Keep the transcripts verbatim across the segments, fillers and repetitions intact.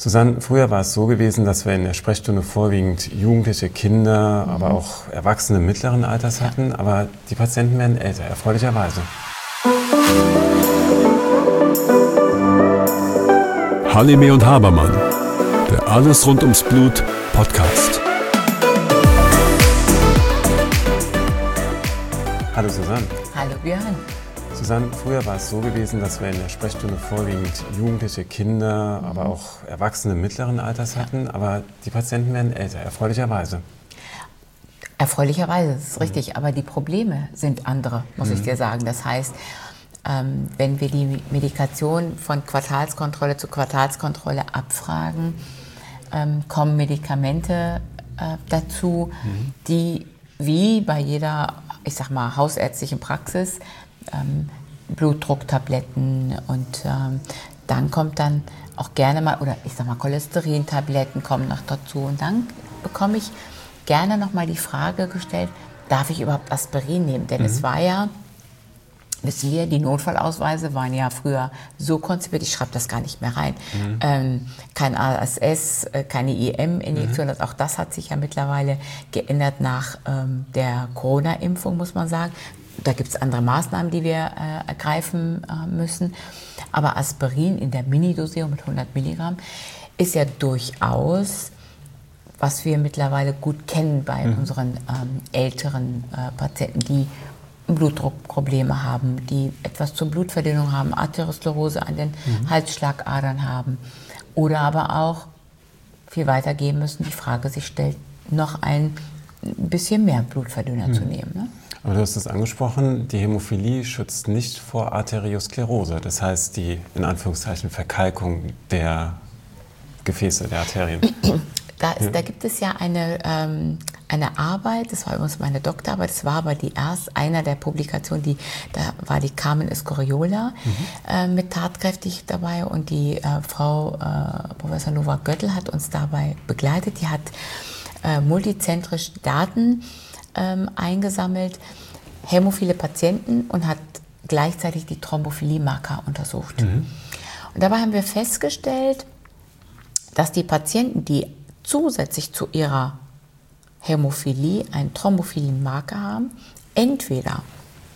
Susanne, früher war es so gewesen, dass wir in der Sprechstunde vorwiegend Jugendliche, Kinder, mhm. aber auch Erwachsene mittleren Alters hatten. Ja. Aber die Patienten werden älter, erfreulicherweise. Halime und Habermann, der Alles rund ums Blut Podcast. Hallo Susanne. Hallo Björn. Susanne, früher war es so gewesen, dass wir in der Sprechstunde vorwiegend Jugendliche, Kinder, mhm. aber auch Erwachsene mittleren Alters hatten. Ja. Aber die Patienten werden älter, erfreulicherweise. Erfreulicherweise, das ist richtig. Mhm. Aber die Probleme sind andere, muss mhm. ich dir sagen. Das heißt, ähm, wenn wir die Medikation von Quartalskontrolle zu Quartalskontrolle abfragen, ähm, kommen Medikamente äh, dazu, mhm. die wie bei jeder, ich sag mal, hausärztlichen Praxis, ähm, Blutdrucktabletten und ähm, dann kommt dann auch gerne mal, oder ich sag mal, Cholesterintabletten kommen noch dazu und dann bekomme ich gerne noch mal die Frage gestellt, darf ich überhaupt Aspirin nehmen? Denn mhm. es war ja, wissen wir, die Notfallausweise waren ja früher so konzipiert, ich schreibe das gar nicht mehr rein, mhm. ähm, kein A S S, äh, keine I M-Injektion, mhm. auch das hat sich ja mittlerweile geändert nach ähm, der Corona-Impfung, muss man sagen. Da gibt es andere Maßnahmen, die wir äh, ergreifen äh, müssen. Aber Aspirin in der Minidosierung mit hundert Milligramm ist ja durchaus, was wir mittlerweile gut kennen bei mhm. unseren ähm, älteren äh, Patienten, die Blutdruckprobleme haben, die etwas zur Blutverdünnung haben, Arteriosklerose an den mhm. Halsschlagadern haben oder aber auch viel weiter gehen müssen. Die Frage sich stellt, noch ein bisschen mehr Blutverdünner mhm. zu nehmen. Ne? Aber du hast es angesprochen, die Hämophilie schützt nicht vor Arteriosklerose, das heißt die, in Anführungszeichen, Verkalkung der Gefäße, der Arterien. Da, ist, ja. da gibt es ja eine, ähm, eine Arbeit, das war übrigens meine Doktorarbeit, das war aber die erst einer der Publikationen, die, da war die Carmen Escoriola mhm. äh, mit tatkräftig dabei und die äh, Frau äh, Professor Nova Göttl hat uns dabei begleitet. Die hat äh, multizentrisch Daten ähm, eingesammelt, hämophile Patienten und hat gleichzeitig die Thrombophilie-Marker untersucht. Mhm. Und dabei haben wir festgestellt, dass die Patienten, die zusätzlich zu ihrer Hämophilie einen Thrombophilie-Marker haben, entweder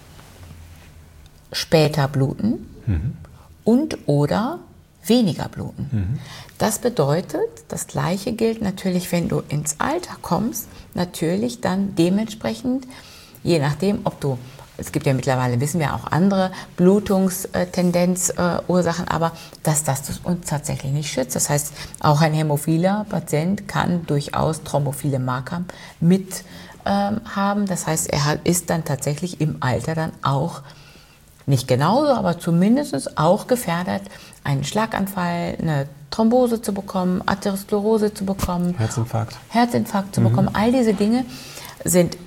später bluten mhm. und oder weniger bluten. Mhm. Das bedeutet, das Gleiche gilt natürlich, wenn du ins Alter kommst, natürlich dann dementsprechend, je nachdem, ob du, es gibt ja mittlerweile, wissen wir auch andere Blutungstendenzursachen, aber dass das uns tatsächlich nicht schützt. Das heißt, auch ein hämophiler Patient kann durchaus thrombophile Marker mit ähm, haben. Das heißt, er hat, ist dann tatsächlich im Alter dann auch nicht genauso, aber zumindest auch gefährdet, einen Schlaganfall, eine Thrombose zu bekommen, Arteriosklerose zu bekommen, Herzinfarkt, Herzinfarkt zu mhm. bekommen. All diese Dinge sind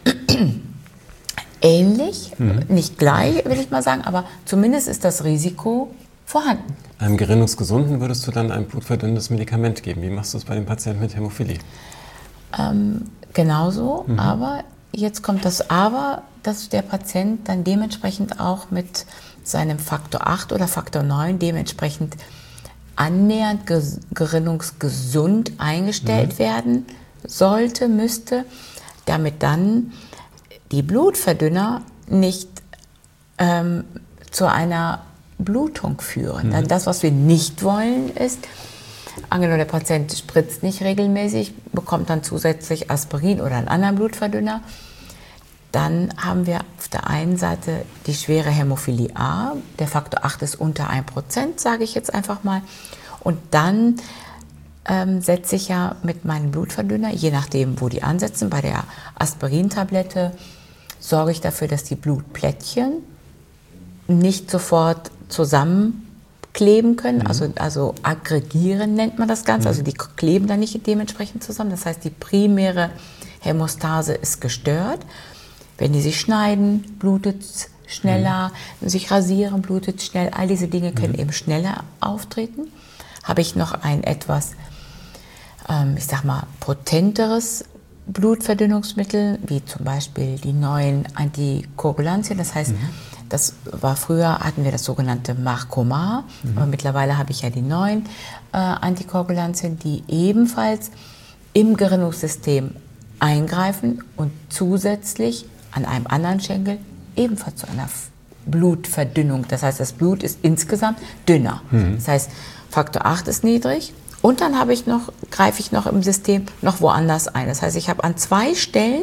ähnlich, mhm. nicht gleich, will ich mal sagen, aber zumindest ist das Risiko vorhanden. Einem Gerinnungsgesunden würdest du dann ein blutverdünnendes Medikament geben. Wie machst du es bei den Patienten mit Hämophilie? Ähm, genauso, mhm. aber jetzt kommt das Aber, dass der Patient dann dementsprechend auch mit seinem Faktor acht oder Faktor neun dementsprechend annähernd ges- gerinnungsgesund eingestellt mhm. werden sollte, müsste, damit dann die Blutverdünner nicht ähm, zu einer Blutung führen. Mhm. Dann das, was wir nicht wollen, ist, angenommen, der Patient spritzt nicht regelmäßig, bekommt dann zusätzlich Aspirin oder einen anderen Blutverdünner. Dann haben wir auf der einen Seite die schwere Hämophilie A, der Faktor acht ist unter ein Prozent, sage ich jetzt einfach mal. Und dann ähm, setze ich ja mit meinem Blutverdünner, je nachdem, wo die ansetzen, bei der Aspirintablette sorge ich dafür, dass die Blutplättchen nicht sofort zusammenkleben können, mhm. also, also aggregieren nennt man das Ganze, mhm. also die kleben dann nicht dementsprechend zusammen. Das heißt, die primäre Hämostase ist gestört. Wenn die sich schneiden, blutet es schneller, mhm. sich rasieren, blutet es schnell. All diese Dinge können mhm. eben schneller auftreten. Habe ich noch ein etwas, ähm, ich sag mal, potenteres Blutverdünnungsmittel, wie zum Beispiel die neuen Antikoagulantien. Das heißt, mhm. Das war früher, hatten wir das sogenannte Marcomar, mhm. aber mittlerweile habe ich ja die neuen äh, Antikoagulantien, die ebenfalls im Gerinnungssystem eingreifen und zusätzlich an einem anderen Schenkel ebenfalls zu einer Blutverdünnung. Das heißt, das Blut ist insgesamt dünner. Mhm. Das heißt, Faktor acht ist niedrig und dann habe ich noch, greife ich noch im System noch woanders ein. Das heißt, ich habe an zwei Stellen,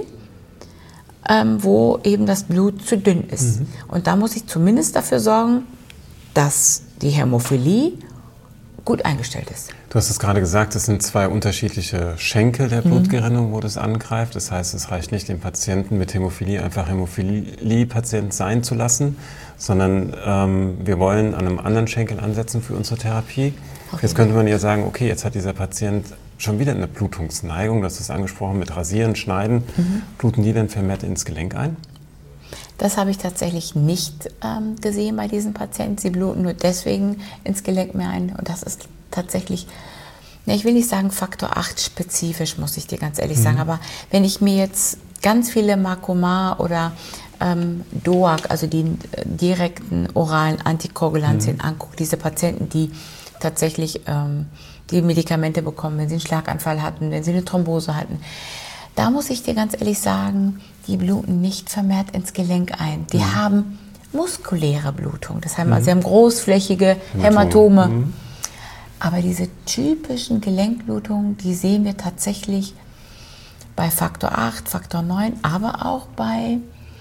ähm, wo eben das Blut zu dünn ist. Mhm. Und da muss ich zumindest dafür sorgen, dass die Hämophilie gut eingestellt ist. Du hast es gerade gesagt, es sind zwei unterschiedliche Schenkel der Blutgerinnung, wo das angreift. Das heißt, es reicht nicht, den Patienten mit Hämophilie einfach Hämophilie-Patient sein zu lassen, sondern ähm, wir wollen an einem anderen Schenkel ansetzen für unsere Therapie. Okay. Jetzt könnte man ja sagen, okay, jetzt hat dieser Patient schon wieder eine Blutungsneigung, das ist angesprochen mit Rasieren, Schneiden. Mhm. Bluten die denn vermehrt ins Gelenk ein? Das habe ich tatsächlich nicht ähm, gesehen bei diesen Patienten. Sie bluten nur deswegen ins Gelenk mehr ein. Und das ist tatsächlich, ja, ich will nicht sagen Faktor acht spezifisch, muss ich dir ganz ehrlich mhm. sagen. Aber wenn ich mir jetzt ganz viele Marcomar oder ähm, D O A C, also die äh, direkten oralen Antikoagulantien mhm. angucke, diese Patienten, die tatsächlich ähm, die Medikamente bekommen, wenn sie einen Schlaganfall hatten, wenn sie eine Thrombose hatten, da muss ich dir ganz ehrlich sagen, die bluten nicht vermehrt ins Gelenk ein. Die mhm. haben muskuläre Blutung. Das heißt, mhm. sie haben großflächige Hämatome. Hämatome. Mhm. Aber diese typischen Gelenkblutungen, die sehen wir tatsächlich bei Faktor acht, Faktor neun, aber auch bei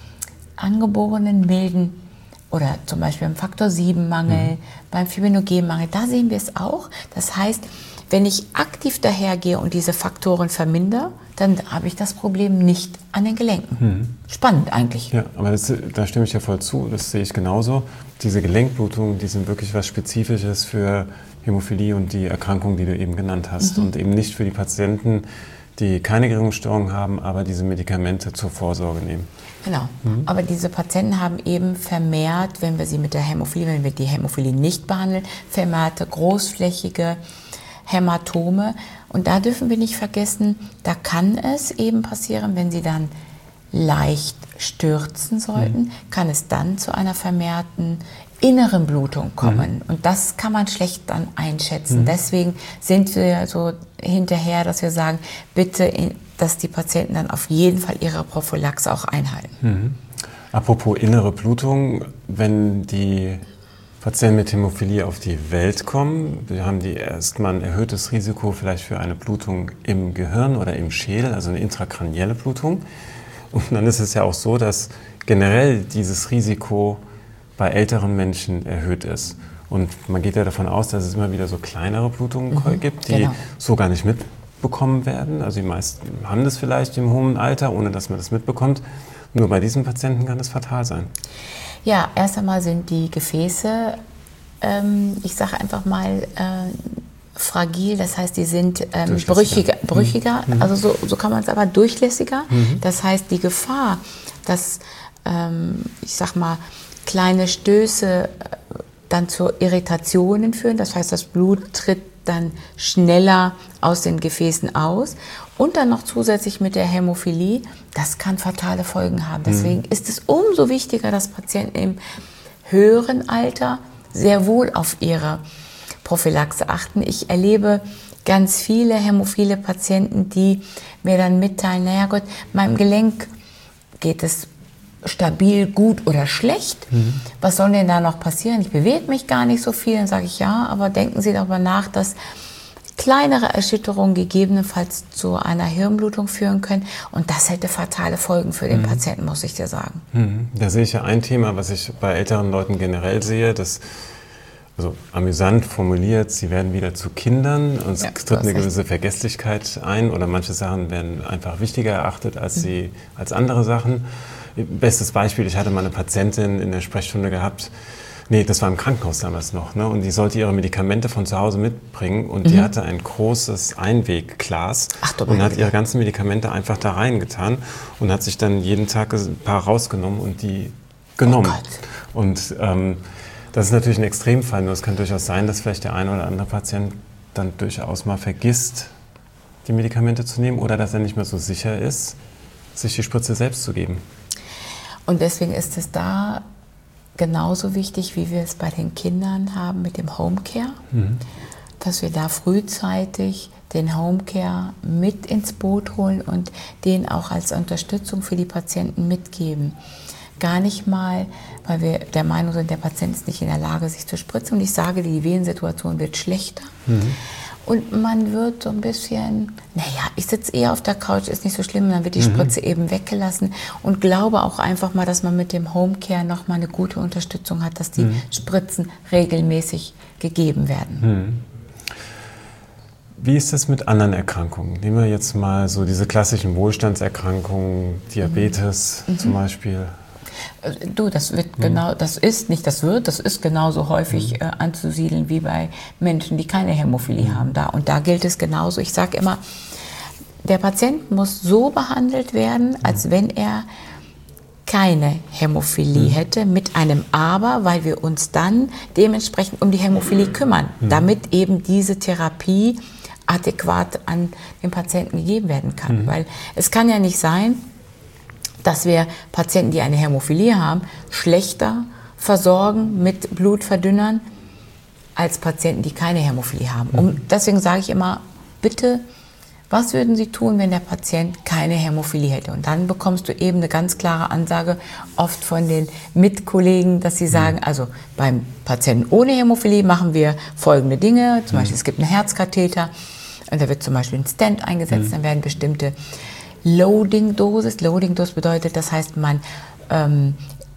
angeborenen milden oder zum Beispiel beim Faktor sieben Mangel, mhm. beim Fibrinogenmangel. Da sehen wir es auch. Das heißt, wenn ich aktiv dahergehe und diese Faktoren vermindere, dann habe ich das Problem nicht an den Gelenken. Mhm. Spannend eigentlich. Ja, aber das, da stimme ich ja voll zu, das sehe ich genauso. Diese Gelenkblutungen, die sind wirklich was Spezifisches für Hämophilie und die Erkrankung, die du eben genannt hast. Mhm. Und eben nicht für die Patienten, die keine Gerinnungsstörung haben, aber diese Medikamente zur Vorsorge nehmen. Genau, mhm. aber diese Patienten haben eben vermehrt, wenn wir sie mit der Hämophilie, wenn wir die Hämophilie nicht behandeln, vermehrte großflächige Hämatome. Und da dürfen wir nicht vergessen, da kann es eben passieren, wenn sie dann leicht stürzen sollten, mhm. kann es dann zu einer vermehrten inneren Blutung kommen. Mhm. Und das kann man schlecht dann einschätzen. Mhm. Deswegen sind wir so hinterher, dass wir sagen, bitte, dass die Patienten dann auf jeden Fall ihre Prophylaxe auch einhalten. Mhm. Apropos innere Blutung, wenn die Patienten mit Hämophilie auf die Welt kommen, wir haben die erstmal ein erhöhtes Risiko vielleicht für eine Blutung im Gehirn oder im Schädel, also eine intrakranielle Blutung. Und dann ist es ja auch so, dass generell dieses Risiko bei älteren Menschen erhöht ist. Und man geht ja davon aus, dass es immer wieder so kleinere Blutungen mhm, gibt, die genau. so gar nicht mitbekommen werden. Also die meisten haben das vielleicht im hohen Alter, ohne dass man das mitbekommt. Nur bei diesen Patienten kann es fatal sein. Ja, erst einmal sind die Gefäße, ähm, ich sage einfach mal, äh, fragil, das heißt, die sind ähm, brüchiger, brüchiger mhm. also so, so kann man es aber durchlässiger. Mhm. Das heißt, die Gefahr, dass, ähm, ich sag mal, kleine Stöße dann zu Irritationen führen, das heißt, das Blut tritt dann schneller aus den Gefäßen aus und dann noch zusätzlich mit der Hämophilie, das kann fatale Folgen haben. Deswegen mhm. ist es umso wichtiger, dass Patienten im höheren Alter sehr wohl auf ihre Prophylaxe achten. Ich erlebe ganz viele hämophile Patienten, die mir dann mitteilen, naja Gott, meinem Gelenk geht es stabil, gut oder schlecht. Mhm. Was soll denn da noch passieren? Ich bewege mich gar nicht so viel. Dann sage ich, ja, aber denken Sie darüber nach, dass kleinere Erschütterungen gegebenenfalls zu einer Hirnblutung führen können. Und das hätte fatale Folgen für den mhm. Patienten, muss ich dir sagen. Mhm. Da sehe ich ja ein Thema, was ich bei älteren Leuten generell sehe, das also amüsant formuliert, sie werden wieder zu Kindern und es ja, tritt eine gewisse Vergesslichkeit ein oder manche Sachen werden einfach wichtiger erachtet als, mhm. sie, als andere Sachen. Bestes Beispiel, ich hatte mal eine Patientin in der Sprechstunde gehabt, nee, das war im Krankenhaus damals noch, ne? Und die sollte ihre Medikamente von zu Hause mitbringen und mhm. die hatte ein großes Einwegglas Ach, und hat ihre ganzen Medikamente einfach da reingetan und hat sich dann jeden Tag ein paar rausgenommen und die genommen. Oh und ähm, das ist natürlich ein Extremfall, nur es kann durchaus sein, dass vielleicht der eine oder andere Patient dann durchaus mal vergisst, die Medikamente zu nehmen oder dass er nicht mehr so sicher ist, sich die Spritze selbst zu geben. Und deswegen ist es da genauso wichtig, wie wir es bei den Kindern haben mit dem Homecare, mhm. dass wir da frühzeitig den Homecare mit ins Boot holen und den auch als Unterstützung für die Patienten mitgeben. Gar nicht mal, weil wir der Meinung sind, der Patient ist nicht in der Lage, sich zu spritzen. Und ich sage, die Venensituation wird schlechter. Mhm. Und man wird so ein bisschen, naja, ich sitze eher auf der Couch, ist nicht so schlimm. Dann wird die Spritze mhm. eben weggelassen. Und glaube auch einfach mal, dass man mit dem Homecare nochmal eine gute Unterstützung hat, dass die mhm. Spritzen regelmäßig gegeben werden. Mhm. Wie ist das mit anderen Erkrankungen? Nehmen wir jetzt mal so diese klassischen Wohlstandserkrankungen, Diabetes mhm. zum Beispiel. Du, das wird mhm. genau, das ist nicht, das wird, das ist genauso häufig mhm. äh, anzusiedeln wie bei Menschen, die keine Hämophilie mhm. haben. Da, und da gilt es genauso. Ich sage immer, der Patient muss so behandelt werden, als mhm. wenn er keine Hämophilie mhm. hätte, mit einem Aber, weil wir uns dann dementsprechend um die Hämophilie kümmern, mhm. damit eben diese Therapie adäquat an den Patienten gegeben werden kann. Mhm. Weil es kann ja nicht sein, dass wir Patienten, die eine Hämophilie haben, schlechter versorgen mit Blutverdünnern als Patienten, die keine Hämophilie haben. Mhm. Und deswegen sage ich immer, bitte, was würden Sie tun, wenn der Patient keine Hämophilie hätte? Und dann bekommst du eben eine ganz klare Ansage, oft von den Mitkollegen, dass sie sagen, also beim Patienten ohne Hämophilie machen wir folgende Dinge. Zum Beispiel, es gibt einen Herzkatheter und da wird zum Beispiel ein Stent eingesetzt, mhm. dann werden bestimmte Loading-Dosis. Loading-Dosis bedeutet, das heißt, man ähm,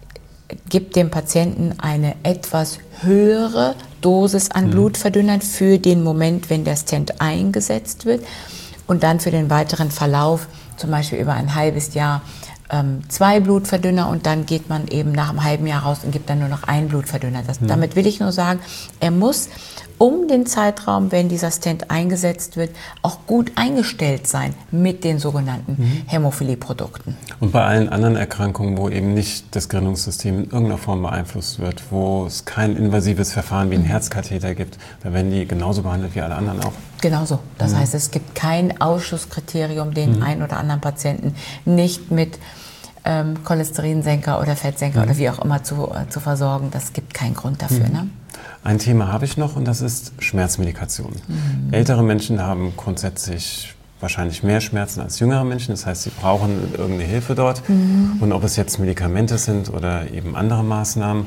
gibt dem Patienten eine etwas höhere Dosis an mhm. Blutverdünnern für den Moment, wenn der Stent eingesetzt wird und dann für den weiteren Verlauf, zum Beispiel über ein halbes Jahr, ähm, zwei Blutverdünner und dann geht man eben nach einem halben Jahr raus und gibt dann nur noch einen Blutverdünner. Das, mhm. Damit will ich nur sagen, er muss um den Zeitraum, wenn dieser Stent eingesetzt wird, auch gut eingestellt sein mit den sogenannten mhm. Hämophilie-Produkten. Und bei allen anderen Erkrankungen, wo eben nicht das Gerinnungssystem in irgendeiner Form beeinflusst wird, wo es kein invasives Verfahren wie ein Herzkatheter gibt, da werden die genauso behandelt wie alle anderen auch? Genauso. Das mhm. heißt, es gibt kein Ausschusskriterium, den mhm. einen oder anderen Patienten nicht mit ähm, Cholesterinsenker oder Fettsenker mhm. oder wie auch immer zu, äh, zu versorgen. Das gibt keinen Grund dafür. Mhm. Ne? Ein Thema habe ich noch und das ist Schmerzmedikation. Mhm. Ältere Menschen haben grundsätzlich wahrscheinlich mehr Schmerzen als jüngere Menschen. Das heißt, sie brauchen irgendeine Hilfe dort. Mhm. Und ob es jetzt Medikamente sind oder eben andere Maßnahmen.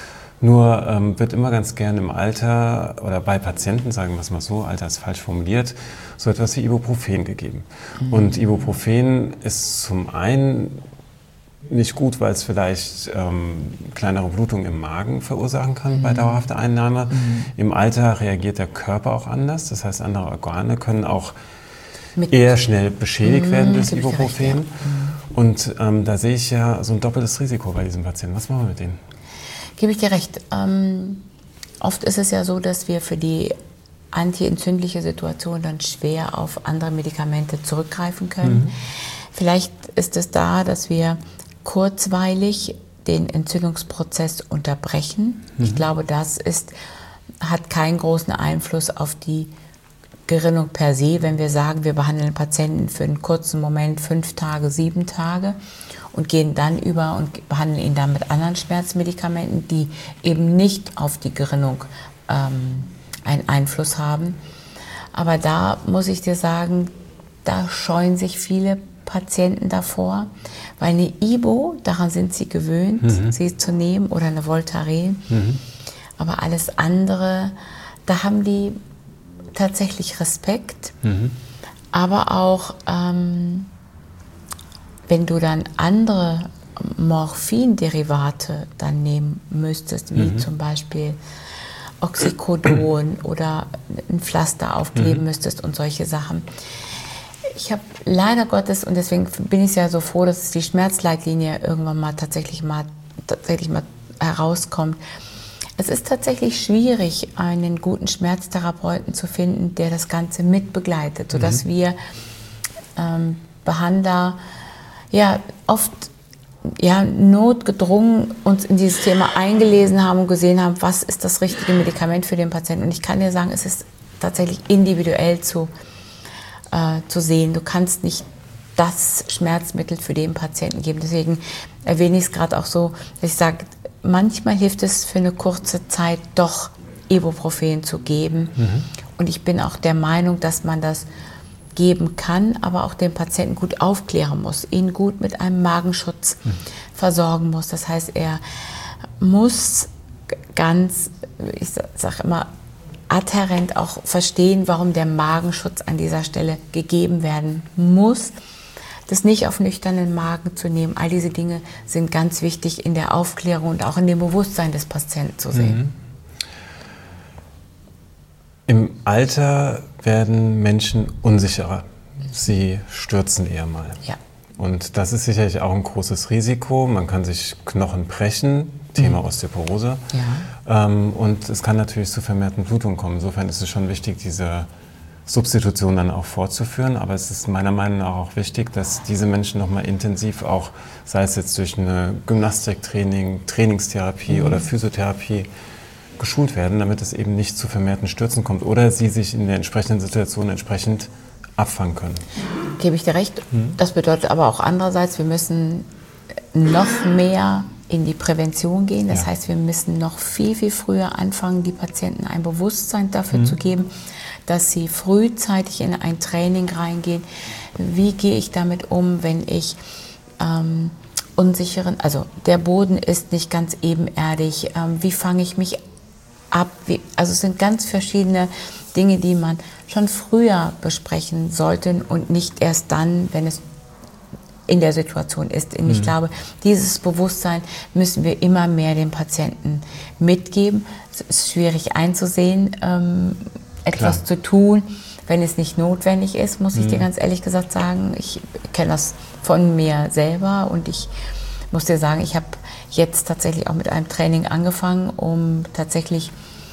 Nur ähm, wird immer ganz gern im Alter oder bei Patienten, sagen wir es mal so, Alter ist falsch formuliert, so etwas wie Ibuprofen gegeben. Mhm. Und Ibuprofen ist zum einen nicht gut, weil es vielleicht ähm, kleinere Blutungen im Magen verursachen kann mhm. bei dauerhafter Einnahme. Mhm. Im Alter reagiert der Körper auch anders. Das heißt, andere Organe können auch Mit eher schnell beschädigt mhm, werden durch Ibuprofen. Recht, ja. mhm. Und ähm, da sehe ich ja so ein doppeltes Risiko bei diesen Patienten. Was machen wir mit denen? Gebe ich dir recht. Ähm, oft ist es ja so, dass wir für die antientzündliche Situation dann schwer auf andere Medikamente zurückgreifen können. Mhm. Vielleicht ist es da, dass wir kurzweilig den Entzündungsprozess unterbrechen. Mhm. Ich glaube, das ist, hat keinen großen Einfluss auf die Gerinnung per se, wenn wir sagen, wir behandeln Patienten für einen kurzen Moment, fünf Tage, sieben Tage und gehen dann über und behandeln ihn dann mit anderen Schmerzmedikamenten, die eben nicht auf die Gerinnung ähm, einen Einfluss haben. Aber da muss ich dir sagen, da scheuen sich viele Patienten davor, weil eine Ibo, daran sind sie gewöhnt, mhm. sie zu nehmen, oder eine Voltaren. Mhm. Aber alles andere, da haben die tatsächlich Respekt. Mhm. Aber auch, ähm, wenn du dann andere Morphinderivate dann nehmen müsstest, wie mhm. zum Beispiel Oxycodon oder ein Pflaster aufkleben mhm. müsstest und solche Sachen. Ich habe leider Gottes, und deswegen bin ich ja so froh, dass die Schmerzleitlinie irgendwann mal tatsächlich mal, tatsächlich mal herauskommt. Es ist tatsächlich schwierig, einen guten Schmerztherapeuten zu finden, der das Ganze mitbegleitet, sodass mhm. wir ähm, Behandler ja oft ja, notgedrungen uns in dieses Thema eingelesen haben und gesehen haben, was ist das richtige Medikament für den Patienten. Und ich kann dir sagen, es ist tatsächlich individuell zu Äh, zu sehen. Du kannst nicht das Schmerzmittel für den Patienten geben. Deswegen erwähne ich es gerade auch so, dass ich sage, manchmal hilft es für eine kurze Zeit doch Ibuprofen zu geben. Mhm. Und ich bin auch der Meinung, dass man das geben kann, aber auch den Patienten gut aufklären muss, ihn gut mit einem Magenschutz mhm. versorgen muss. Das heißt, er muss ganz, ich sage immer, adhärent auch verstehen, warum der Magenschutz an dieser Stelle gegeben werden muss. Das nicht auf nüchternen Magen zu nehmen, all diese Dinge sind ganz wichtig in der Aufklärung und auch in dem Bewusstsein des Patienten zu sehen. Mhm. Im Alter werden Menschen unsicherer. Sie stürzen eher mal. Ja. Und das ist sicherlich auch ein großes Risiko. Man kann sich Knochen brechen, Thema mhm. Osteoporose. Ja. Ähm, und es kann natürlich zu vermehrten Blutungen kommen. Insofern ist es schon wichtig, diese Substitution dann auch fortzuführen. Aber es ist meiner Meinung nach auch wichtig, dass diese Menschen nochmal intensiv auch, sei es jetzt durch eine Gymnastiktraining, Trainingstherapie mhm. oder Physiotherapie, geschult werden, damit es eben nicht zu vermehrten Stürzen kommt oder sie sich in der entsprechenden Situation entsprechend abfangen können. Gebe ich dir recht. Mhm. Das bedeutet aber auch andererseits, wir müssen noch mehr in die Prävention gehen. Das ja. heißt, wir müssen noch viel, viel früher anfangen, die Patienten ein Bewusstsein dafür mhm. zu geben, dass sie frühzeitig in ein Training reingehen. Wie gehe ich damit um, wenn ich ähm, unsicheren, also der Boden ist nicht ganz ebenerdig, ähm, wie fange ich mich ab? Wie, also es sind ganz verschiedene Dinge, die man schon früher besprechen sollte und nicht erst dann, wenn es in der Situation ist. Und ich mhm. glaube, dieses Bewusstsein müssen wir immer mehr den Patienten mitgeben. Es ist schwierig einzusehen, ähm, etwas Klar. zu tun, wenn es nicht notwendig ist, muss ich mhm. dir ganz ehrlich gesagt sagen. Ich kenne das von mir selber und ich muss dir sagen, ich habe jetzt tatsächlich auch mit einem Training angefangen, um tatsächlich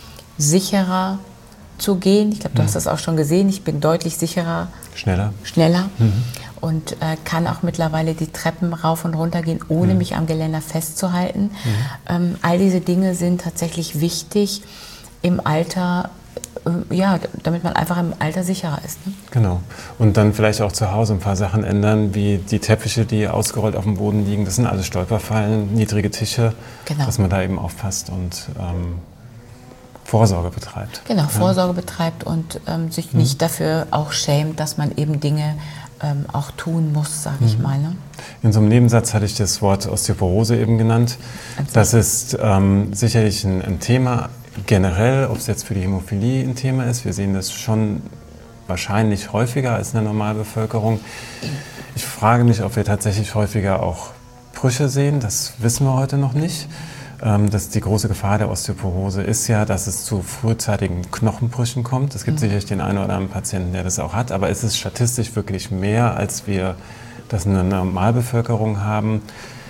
sicherer zu gehen. Ich glaube, du mhm. hast das auch schon gesehen. Ich bin deutlich sicherer. Schneller. Schneller. Mhm. Und äh, kann auch mittlerweile die Treppen rauf und runter gehen, ohne mhm. mich am Geländer festzuhalten. Mhm. Ähm, all diese Dinge sind tatsächlich wichtig im Alter, äh, ja, damit man einfach im Alter sicherer ist. Ne? Genau. Und dann vielleicht auch zu Hause ein paar Sachen ändern, wie die Teppiche, die ausgerollt auf dem Boden liegen. Das sind alles Stolperfallen, niedrige Tische, genau. dass man da eben aufpasst und ähm, Vorsorge betreibt. Genau, Vorsorge ja. betreibt und ähm, sich mhm. nicht dafür auch schämt, dass man eben Dinge ähm, auch tun muss, sage mhm. ich mal. Ne? In so einem Nebensatz hatte ich das Wort Osteoporose eben genannt. Also. Das ist ähm, sicherlich ein, ein Thema generell, ob es jetzt für die Hämophilie ein Thema ist. Wir sehen das schon wahrscheinlich häufiger als in der Normalbevölkerung. Ich frage mich, ob wir tatsächlich häufiger auch Brüche sehen. Das wissen wir heute noch nicht. Das die große Gefahr der Osteoporose ist ja, dass es zu frühzeitigen Knochenbrüchen kommt. Es gibt mhm. sicherlich den einen oder anderen Patienten, der das auch hat, aber es ist statistisch wirklich mehr, als wir das in der Normalbevölkerung haben.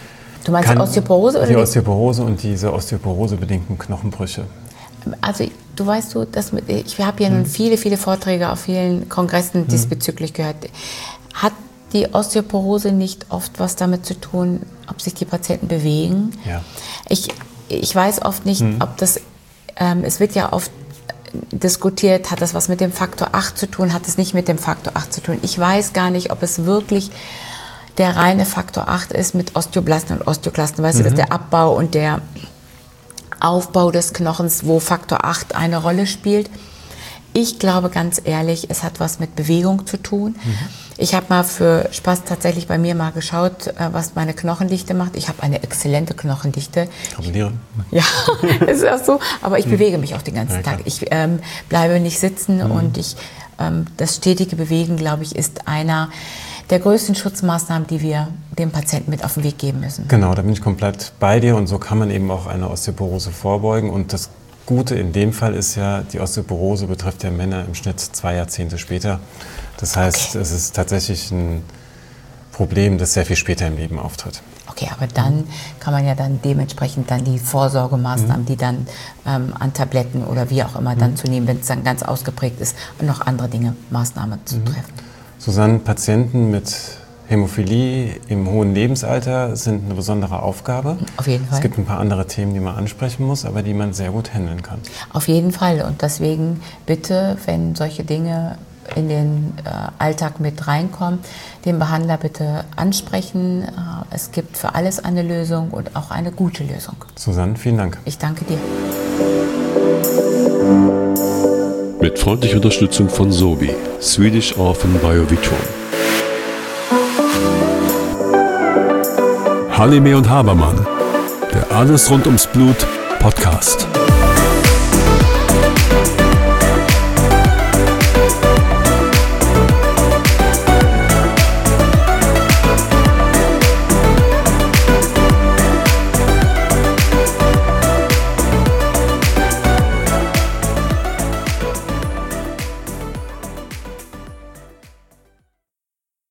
Du meinst die Osteoporose? Oder die Osteoporose und diese osteoporosebedingten Knochenbrüche. Also du weißt, du, dass mit, ich habe ja nun viele, viele Vorträge auf vielen Kongressen diesbezüglich gehört. Hat die Osteoporose nicht oft was damit zu tun, ob sich die Patienten bewegen? Ja. Ich, ich weiß oft nicht, hm. ob das, ähm, es wird ja oft diskutiert, hat das was mit dem Faktor acht zu tun, hat es nicht mit dem Faktor acht zu tun. Ich weiß gar nicht, ob es wirklich der reine Faktor acht ist mit Osteoblasten und Osteoklasten. Weißt mhm. du, dass der Abbau und der Aufbau des Knochens, wo Faktor acht eine Rolle spielt. Ich glaube ganz ehrlich, es hat was mit Bewegung zu tun. Mhm. Ich habe mal für Spaß tatsächlich bei mir mal geschaut, was meine Knochendichte macht. Ich habe eine exzellente Knochendichte. Gratuliere. Ja, ist auch so. Aber ich mhm. bewege mich auch den ganzen ja, Tag. Ich ähm, bleibe nicht sitzen mhm. und ich, ähm, das stetige Bewegen, glaube ich, ist einer der größten Schutzmaßnahmen, die wir dem Patienten mit auf den Weg geben müssen. Genau, da bin ich komplett bei dir und so kann man eben auch eine Osteoporose vorbeugen. Und das Gute in dem Fall ist ja, die Osteoporose betrifft ja Männer im Schnitt zwei Jahrzehnte später. Das heißt, okay. es ist tatsächlich ein Problem, das sehr viel später im Leben auftritt. Okay, aber dann kann man ja dann dementsprechend dann die Vorsorgemaßnahmen, mhm. die dann ähm, an Tabletten oder wie auch immer dann mhm. zu nehmen, wenn es dann ganz ausgeprägt ist, und noch andere Dinge, Maßnahmen zu mhm. treffen. Susanne, Patienten mit Hämophilie im hohen Lebensalter sind eine besondere Aufgabe. Auf jeden Fall. Es gibt ein paar andere Themen, die man ansprechen muss, aber die man sehr gut handeln kann. Auf jeden Fall. Und deswegen bitte, wenn solche Dinge in den äh, Alltag mit reinkommen, den Behandler bitte ansprechen. Äh, es gibt für alles eine Lösung und auch eine gute Lösung. Susanne, vielen Dank. Ich danke dir. Mit freundlicher Unterstützung von Sobi, Swedish Orphan Biovitron. Halime und Habermann, der Alles rund ums Blut Podcast.